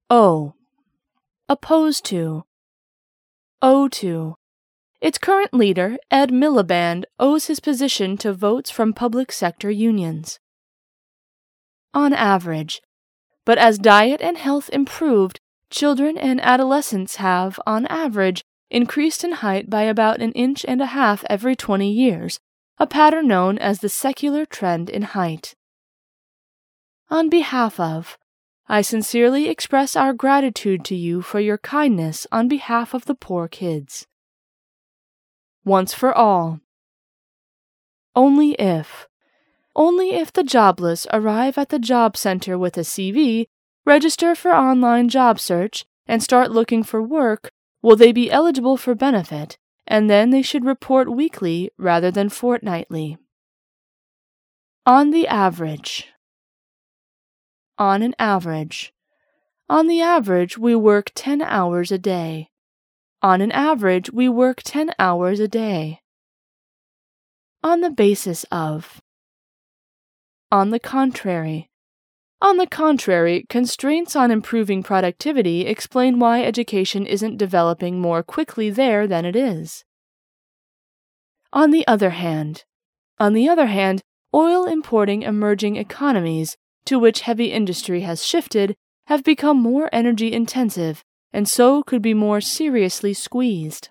O. Opposed to. O2. Its current leader, Ed Miliband, owes his position to votes from public sector unions. On average. But as diet and health improved, children and adolescents have, on average, increased in height by about 1.5 inches every 20 years, a pattern known as the secular trend in height. On behalf of, I sincerely express our gratitude to you for your kindness on behalf of the poor kids. Once for all. Only if the jobless arrive at the job center with a CV, register for online job search, and start looking for work, will they be eligible for benefit, and then they should report weekly rather than fortnightly. On the average. On an average. On the average, we work 10 hours a day. On an average, we work 10 hours a day. On the basis of. On the contrary. On the contrary, constraints on improving productivity explain why education isn't developing more quickly there than it is. On the other hand, oil-importing emerging economies, to which heavy industry has shifted, have become more energy-intensive, and so could be more seriously squeezed.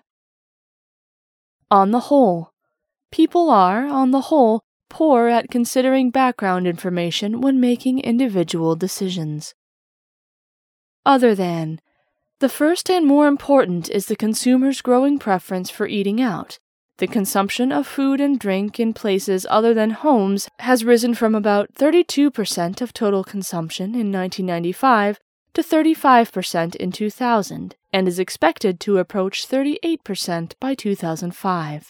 On the whole, people are, on the whole, poor at considering background information when making individual decisions. Other than, the first and more important is the consumer's growing preference for eating out. The consumption of food and drink in places other than homes has risen from about 32% of total consumption in 1995 to 35% in 2000, and is expected to approach 38% by 2005.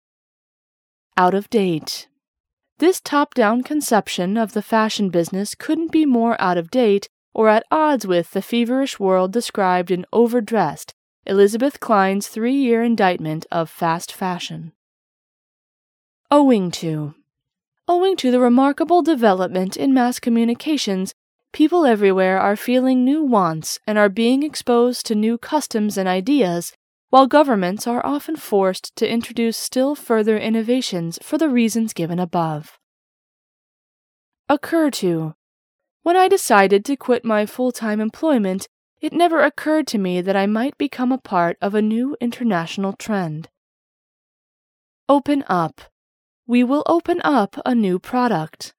Out of date. This top-down conception of the fashion business couldn't be more out of date or at odds with the feverish world described in Overdressed, Elizabeth Klein's 3-year indictment of fast fashion. Owing to the remarkable development in mass communications, people everywhere are feeling new wants and are being exposed to new customs and ideas, while governments are often forced to introduce still further innovations for the reasons given above. Occur to. When I decided to quit my full-time employment, it never occurred to me that I might become a part of a new international trend. Open up. We will open up a new product.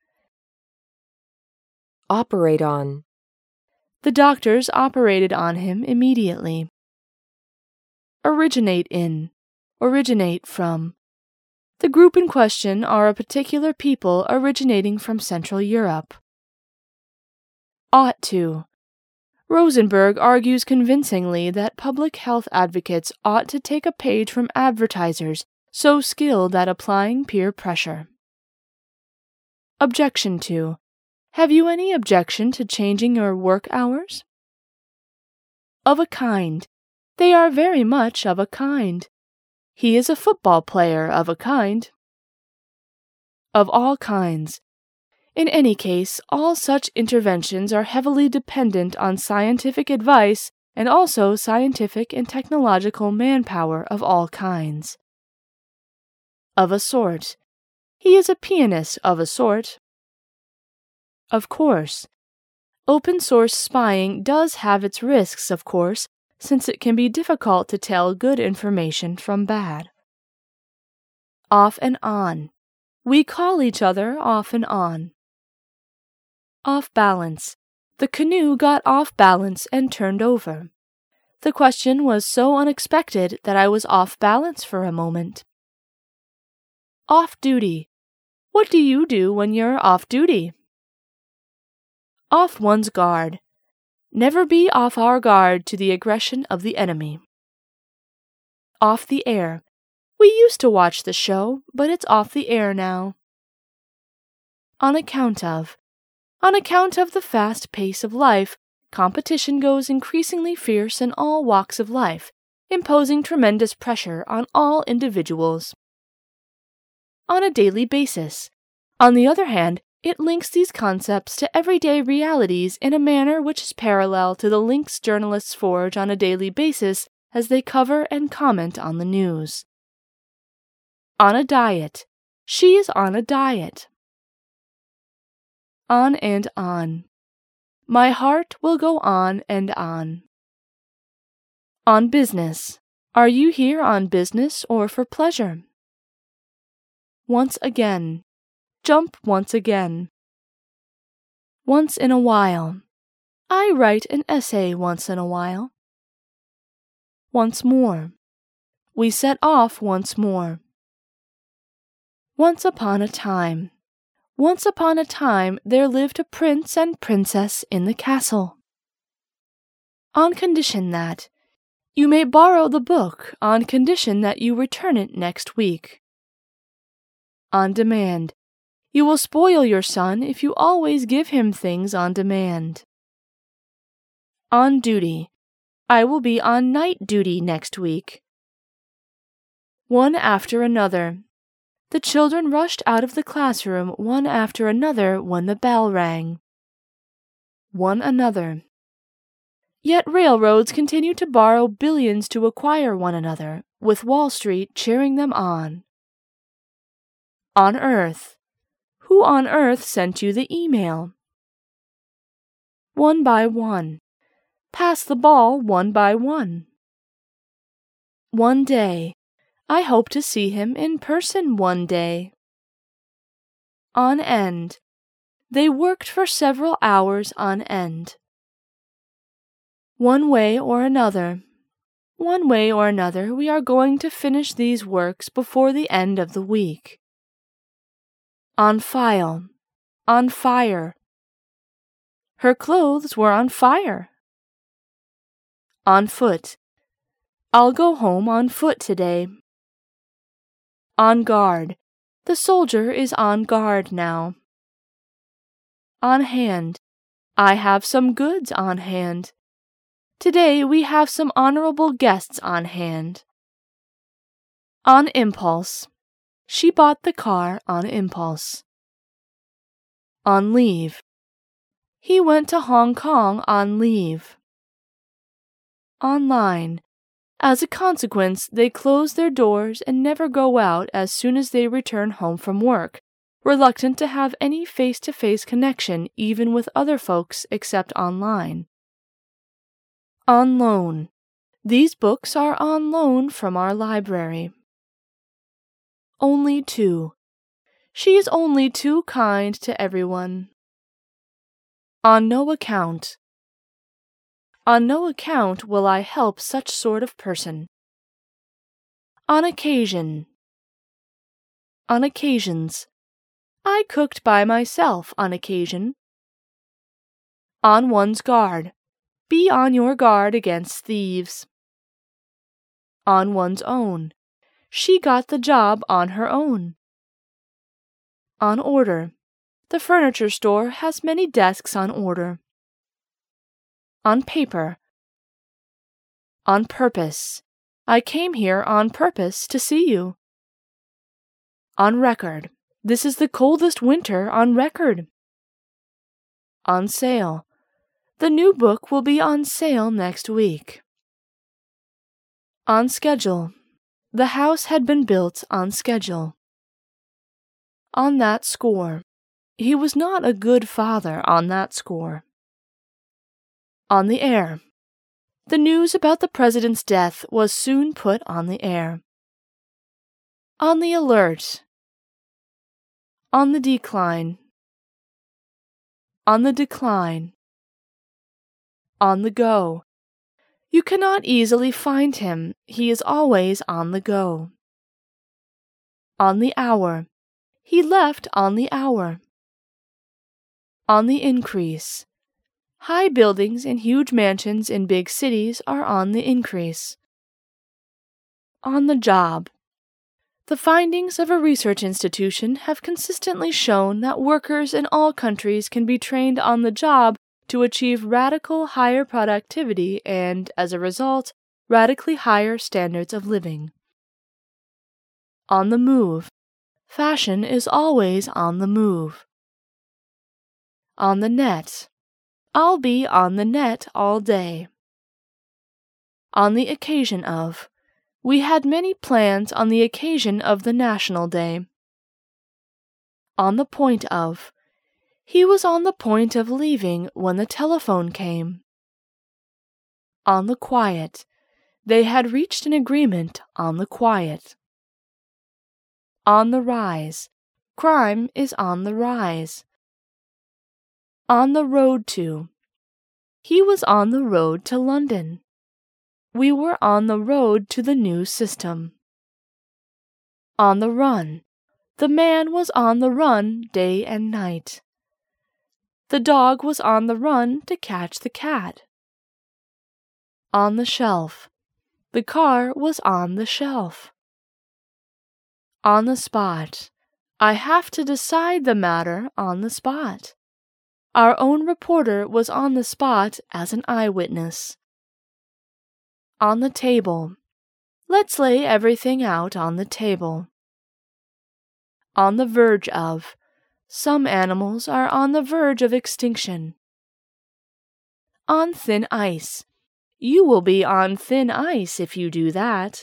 Operate on. The doctors operated on him immediately. Originate in. Originate from. The group in question are a particular people originating from Central Europe. Ought to. Rosenberg argues convincingly that public health advocates ought to take a page from advertisers so skilled at applying peer pressure. Objection to. Have you any objection to changing your work hours? Of a kind. They are very much of a kind. He is a football player of a kind. Of all kinds. In any case, all such interventions are heavily dependent on scientific advice and also scientific and technological manpower of all kinds. Of a sort. He is a pianist of a sort. Of course. Open source spying does have its risks, of course, since it can be difficult to tell good information from bad. Off and on. We call each other off and on. Off balance. The canoe got off balance and turned over. The question was so unexpected that I was off balance for a moment. Off duty. What do you do when you're off duty? Off one's guard. Never be off our guard to the aggression of the enemy. Off the air. We used to watch the show, but it's off the air now. On account of. On account of the fast pace of life, competition goes increasingly fierce in all walks of life, imposing tremendous pressure on all individuals. On a daily basis. On the other hand, It links these concepts to everyday realities in a manner which is parallel to the links journalists forge on a daily basis as they cover and comment on the news. On a diet. She is on a diet. On and on. My heart will go on and on. On business. Are you here on business or for pleasure? Once again. Jump once again. Once in a while. I write an essay once in a while. Once more. We set off once more. Once upon a time. Once upon a time there lived a prince and princess in the castle. On condition that. You may borrow the book on condition that you return it next week. On demand. You will spoil your son if you always give him things on demand. On duty. I will be on night duty next week. One after another. The children rushed out of the classroom one after another when the bell rang. One another. Yet railroads continue to borrow billions to acquire one another, with Wall Street cheering them on. On Earth. Who on earth sent you the email? One by one. Pass the ball one by one. One day. I hope to see him in person one day. On end. They worked for several hours on end. One way or another. One way or another, we are going to finish these works before the end of the week. On file. On fire. Her clothes were on fire. On foot. I'll go home on foot today. On guard. The soldier is on guard now. On hand. I have some goods on hand. Today we have some honorable guests on hand. On impulse. She bought the car on impulse. On leave. He went to Hong Kong on leave. Online. As a consequence, they close their doors and never go out as soon as they return home from work, reluctant to have any face-to-face connection even with other folks except online. On loan. These books are on loan from our library. Only two. She is only too kind to everyone. On no account. On no account will I help such sort of person. On occasion. On occasions. I cooked by myself on occasion. On one's guard. Be on your guard against thieves. On one's own. She got the job on her own. On order. The furniture store has many desks on order. On paper. On purpose. I came here on purpose to see you. On record. This is the coldest winter on record. On sale. The new book will be on sale next week. On schedule. The house had been built on schedule. On that score. He was not a good father on that score. On the air. The news about the president's death was soon put on the air. On the alert. On the decline. On the decline. On the go. You cannot easily find him. He is always on the go. On the hour. He left on the hour. On the increase. High buildings and huge mansions in big cities are on the increase. On the job. The findings of a research institution have consistently shown that workers in all countries can be trained on the job to achieve radical higher productivity and, as a result, radically higher standards of living. On the move. Fashion is always on the move. On the net. I'll be on the net all day. On the occasion of. We had many plans on the occasion of the National Day. On the point of. He was on the point of leaving when the telephone came. On the quiet. They had reached an agreement on the quiet. On the rise. Crime is on the rise. On the road to. He was on the road to London. We were on the road to the new system. On the run. The man was on the run day and night. The dog was on the run to catch the cat. On the shelf. The car was on the shelf. On the spot. I have to decide the matter on the spot. Our own reporter was on the spot as an eyewitness. On the table. Let's lay everything out on the table. On the verge of. Some animals are on the verge of extinction. On thin ice. You will be on thin ice if you do that.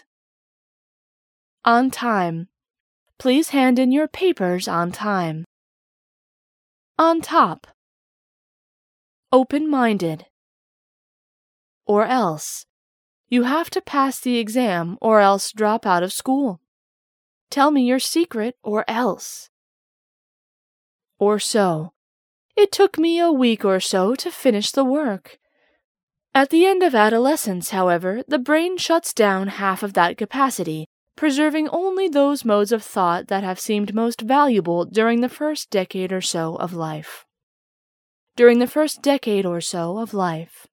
On time. Please hand in your papers on time. On top. Open-minded. Or else. You have to pass the exam or else drop out of school. Tell me your secret or else. Or so. It took me a week or so to finish the work. At the end of adolescence, however, the brain shuts down half of that capacity, preserving only those modes of thought that have seemed most valuable during the first decade or so of life. During the first decade or so of life.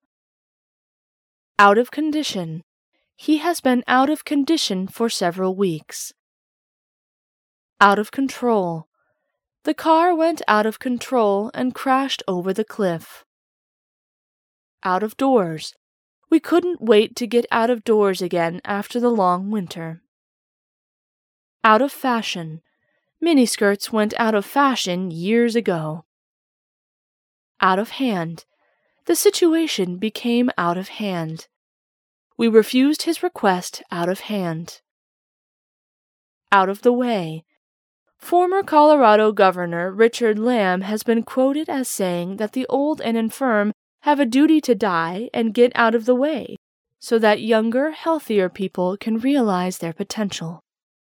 Out of condition. He has been out of condition for several weeks. Out of control. The car went out of control and crashed over the cliff. Out of doors. We couldn't wait to get out of doors again after the long winter. Out of fashion. Miniskirts went out of fashion years ago. Out of hand. The situation became out of hand. We refused his request out of hand. Out of the way. Former Colorado Governor Richard Lamb has been quoted as saying that the old and infirm have a duty to die and get out of the way, so that younger, healthier people can realize their potential.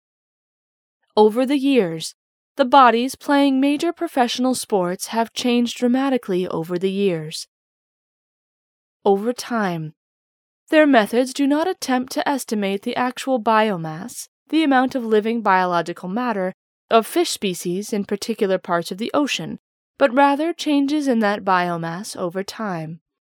Over the years, the bodies playing major professional sports have changed dramatically over the years. Over time, their methods do not attempt to estimate the actual biomass, the amount of living biological matter, of fish species in particular parts of the ocean, but rather changes in that biomass over time.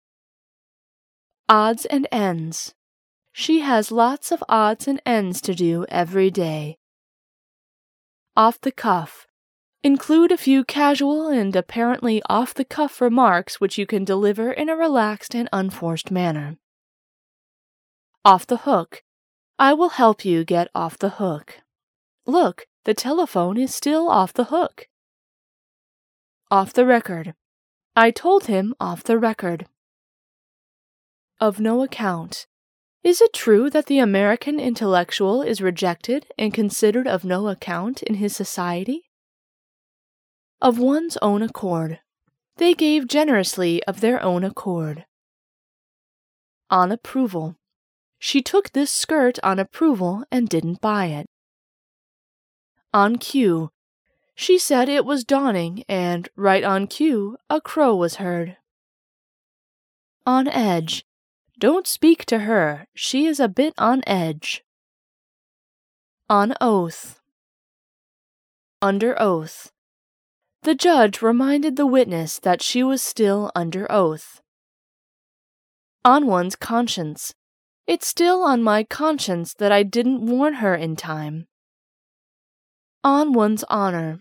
Odds and ends. She has lots of odds and ends to do every day. Off the cuff. Include a few casual and apparently off-the-cuff remarks which you can deliver in a relaxed and unforced manner. Off the hook. I will help you get off the hook. Look, the telephone is still off the hook. Off the record. I told him off the record. Of no account. Is it true that the American intellectual is rejected and considered of no account in his society? Of one's own accord. They gave generously of their own accord. On approval. She took this skirt on approval and didn't buy it. On cue. She said it was dawning, and right on cue, a crow was heard. On edge. Don't speak to her, she is a bit on edge. On oath. Under oath. The judge reminded the witness that she was still under oath. On one's conscience. It's still on my conscience that I didn't warn her in time. On one's honor.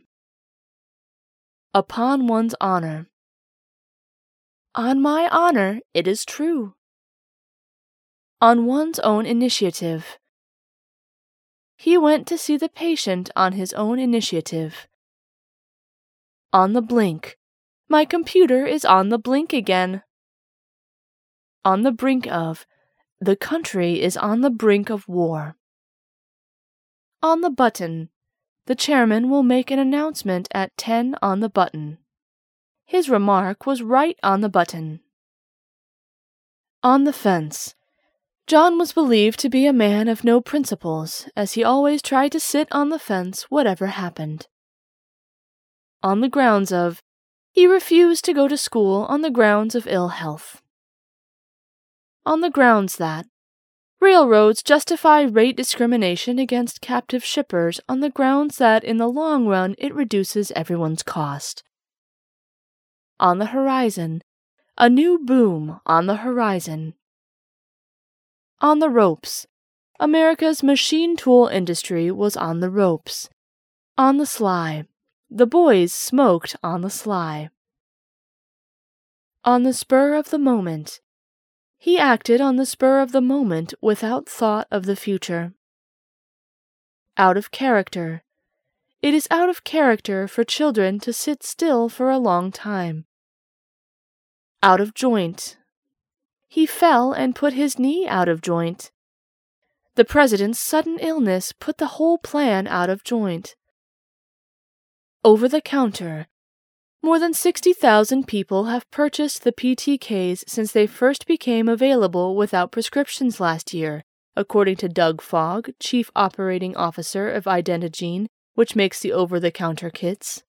Upon one's honor. On my honor, it is true. On one's own initiative. He went to see the patient on his own initiative. On the blink. My computer is on the blink again. On the brink of. The country is on the brink of war. On the button. The chairman will make an announcement at 10 on the button. His remark was right on the button. On the fence. John was believed to be a man of no principles, as he always tried to sit on the fence whatever happened. On the grounds of. He refused to go to school on the grounds of ill health. On the grounds that. Railroads justify rate discrimination against captive shippers on the grounds that in the long run it reduces everyone's cost. On the horizon. A new boom on the horizon. On the ropes. America's machine tool industry was on the ropes. On the sly. The boys smoked on the sly. On the spur of the moment. He acted on the spur of the moment without thought of the future. Out of character. It is out of character for children to sit still for a long time. Out of joint. He fell and put his knee out of joint. The president's sudden illness put the whole plan out of joint. Over the counter. More than 60,000 people have purchased the PTKs since they first became available without prescriptions last year, according to Doug Fogg, Chief Operating Officer of Identigene, which makes the over-the-counter kits.